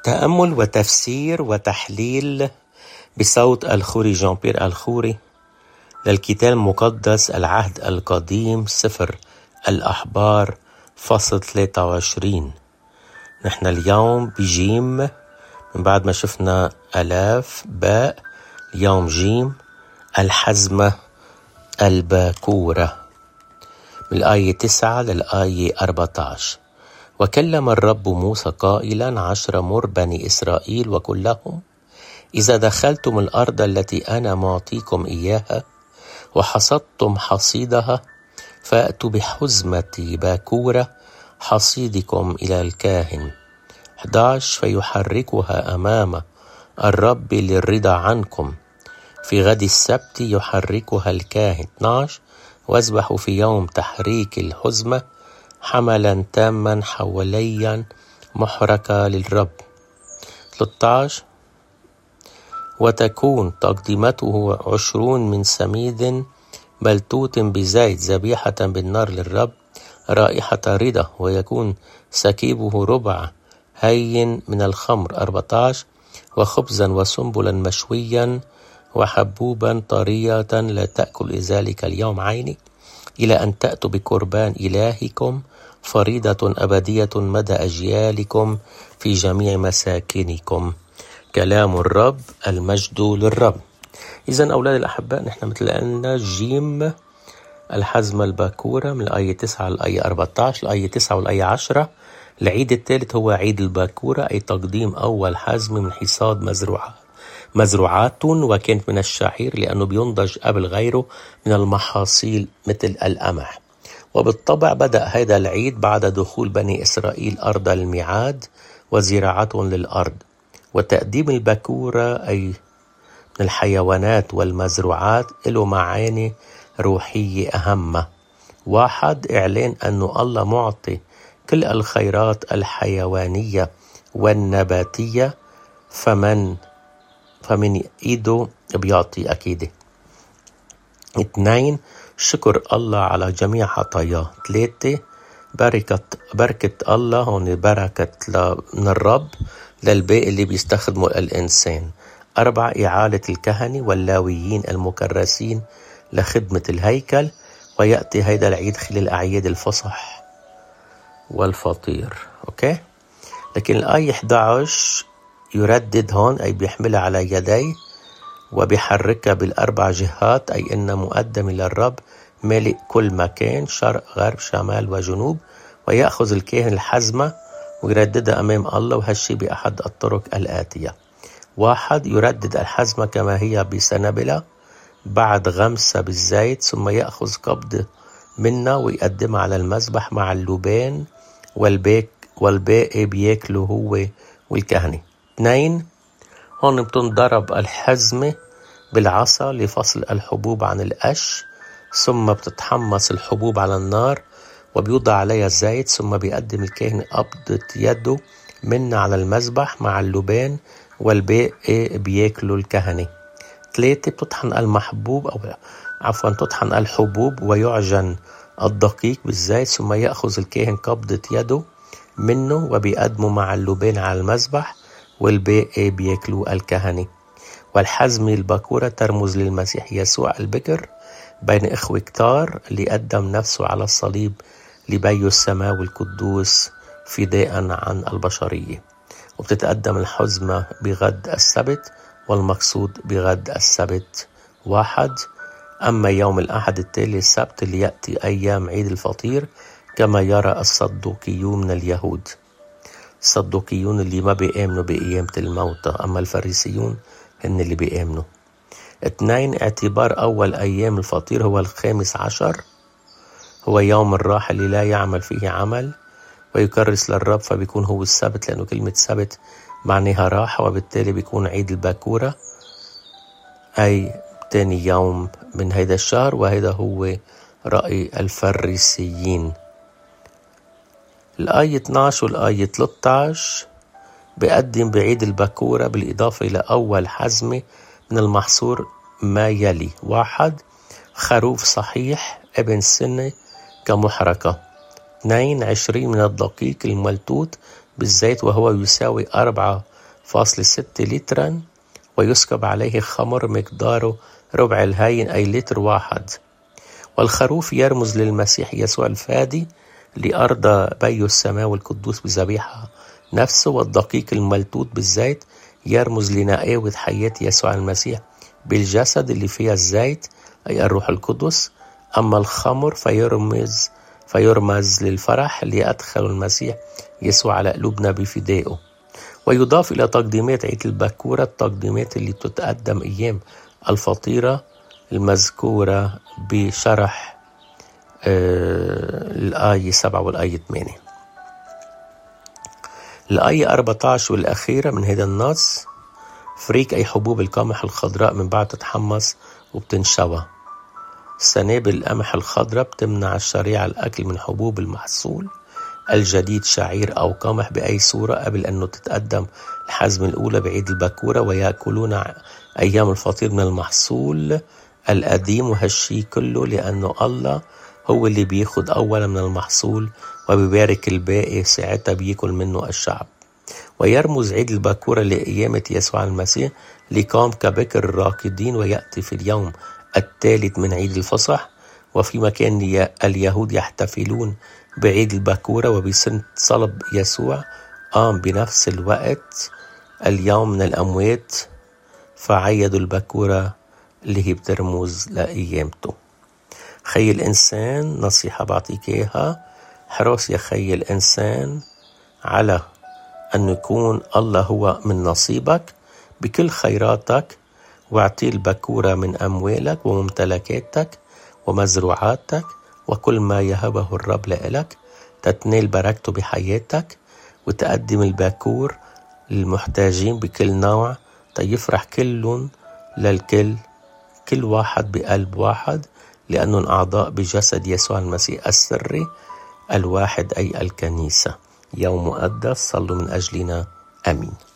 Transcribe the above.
تأمل وتفسير وتحليل بصوت الخوري جان بيير الخوري للكتاب المقدس العهد القديم سفر الأحبار فصل 23. نحن اليوم بجيم من بعد ما شفنا ألاف باء، اليوم جيم الحزمة الباكورة من الآية 9 للآية 14. وكلم الرب موسى قائلا: 10 مر بني إسرائيل وقل لهم: إذا دخلتم الأرض التي أنا معطيكم إياها وحصدتم حصيدها، فأتوا بحزمة باكورة حصيدكم إلى الكاهن. 11 فيحركها أمام الرب للرضا عنكم، في غد السبت يحركها الكاهن. 12 واذبحوا في يوم تحريك الحزمة حملا تاما حوليا محركة للرب. 13 وتكون تقدمته 20 من سميد ملتوت بزيت ذبيحة بالنار للرب رائحة رضا، ويكون سكيبه ربع هين من الخمر. 14 وخبزا وسنبلا مشويا وحبوبا طرية لا تأكل ذلك اليوم عيني، إلى أن تأتوا بقربان إلهكم فريضة أبدية مدى أجيالكم في جميع مساكنكم. كلام الرب، المجد للرب. إذن أولاد الأحباء، نحن مثل قلنا جيم الحزمة الباكورة من الآية 9 للآية 14. الآية 9 والآية 10. العيد الثالث هو عيد الباكورة، أي تقديم أول حزم من حصاد مزروعات، وكانت من الشعير لأنه بينضج قبل غيره من المحاصيل مثل القمح. وبالطبع بدأ هذا العيد بعد دخول بني إسرائيل أرض الميعاد وزراعتهم للأرض. وتقديم الباكورة أي من الحيوانات والمزروعات له معاني روحية أهمة. 1 إعلان أنه الله معطي كل الخيرات الحيوانية والنباتية، فمن إيده بيعطي أكيد. 2 شكر الله على جميع عطاياه. 3 بركة الله، هون بركة من الرب للباقي اللي بيستخدمه الإنسان. 4 إعالة الكهنة واللاويين المكرسين لخدمة الهيكل، ويأتي هيدا العيد خلال أعياد الفصح والفطير. أوكي، لكن الآية 11 يردد هون، أي بيحملها على يديه وبيحركها بالأربع جهات، أي إن مقدم للرب مالئ كل مكان، شرق غرب شمال وجنوب. ويأخذ الكاهن الحزمة ويرددها أمام الله، وهالشي بأحد الطرق الآتية. 1 يردد الحزمة كما هي بسنبلة بعد غمسة بالزيت، ثم يأخذ قبض منها ويقدمها على المذبح مع اللبان، والباقي بياكله هو والكهنة. 2 هون بتنضرب الحزمة بالعصا لفصل الحبوب عن القش، ثم بتتحمص الحبوب على النار وبيوضع عليها الزيت، ثم بيقدم الكاهن قبضة يده منها على المذبح مع اللبان، والباقي بياكلوا الكهنة. 3 تطحن الحبوب ويعجن الدقيق بالزيت، ثم يأخذ الكاهن قبضة يده منه وبيقدمه مع اللبان على المذبح، والباقي بياكلوا الكهنة. والحزمة الباكورة ترمز للمسيح يسوع البكر بين إخوة كتار، اللي قدم نفسه على الصليب لبي السماء القدوس فداء عن البشرية. وبتتقدم الحزمة بغد السبت، والمقصود بغد السبت 1. أما يوم الأحد التالي السبت اللي يأتي أيام عيد الفطير كما يرى الصدوقيون من اليهود. الصدوقيون اللي ما بيآمنوا بقيامة الموتى، أما الفريسيون هن اللي بيآمنوا. 2 اعتبار أول أيام الفطير هو 15، هو يوم الراحة اللي لا يعمل فيه عمل ويكرس للرب، فبيكون هو السبت، لأنه كلمة سبت معناها راحة، وبالتالي بيكون عيد الباكورة أي تاني يوم من هيدا الشهر، وهذا هو رأي الفريسيين. الآية 12 والآية 13 بيقدم بعيد الباكورة بالإضافة إلى أول حزمة من المحصور ما يلي: 1 خروف صحيح ابن سنة كمحرقة. 2 20 من الدقيق الملتوت بالزيت، وهو يساوي 4 1.6 لترا، ويسكب عليه خمر مقداره ربع الهين أي لتر واحد. والخروف يرمز للمسيح يسوع الفادي لأرض بي السماء القدوس بذبيحة نفسه، والدقيق الملتوت بالزيت يرمز لنقاوة حياة يسوع المسيح بالجسد اللي فيها الزيت أي الروح القدس. أما الخمر فيرمز للفرح اللي أدخل المسيح يسوع على قلوبنا بفدائه. ويضاف إلى تقديمات عيد البكورة التقديمات اللي تتقدم أيام الفطيرة المذكورة بشرح الآية 7 والآية 8. الآية 14 والأخيرة من هذا النص: فريك أي حبوب القمح الخضراء من بعد تتحمص وبتنشوى. سنابل القمح الخضراء بتمنع الشريعة الأكل من حبوب المحصول الجديد، شعير أو قمح بأي صورة، قبل أنه تتقدم الحزمة الأولى بعيد البكورة، ويأكلون أيام الفطير من المحصول القديم. وهالشي كله لأنه الله هو اللي بياخد أولا من المحصول وبيبارك الباقي، ساعتها بيأكل منه الشعب. ويرمز عيد البكورة لقيامة يسوع المسيح لقام كبكر الراكدين، ويأتي في اليوم الثالث من عيد الفصح. وفي مكان اليهود يحتفلون بعيد البكورة وبسنة صلب يسوع قام بنفس الوقت اليوم من الأموات، فعيدوا البكورة اللي هي بترمز لقيامته. خي الإنسان، نصيحة بعطيك إياها: حرص يا خي الإنسان على أن يكون الله هو من نصيبك بكل خيراتك، واعطي البكورة من أموالك وممتلكاتك ومزروعاتك وكل ما يهبه الرب لإلك، تتنال بركته بحياتك، وتقدم البكور للمحتاجين بكل نوع، تيفرح كلهم للكل، كل واحد بقلب واحد، لأنهم أعضاء بجسد يسوع المسيح السري الواحد أي الكنيسة. يوم مقدس، صلوا من أجلنا. آمين.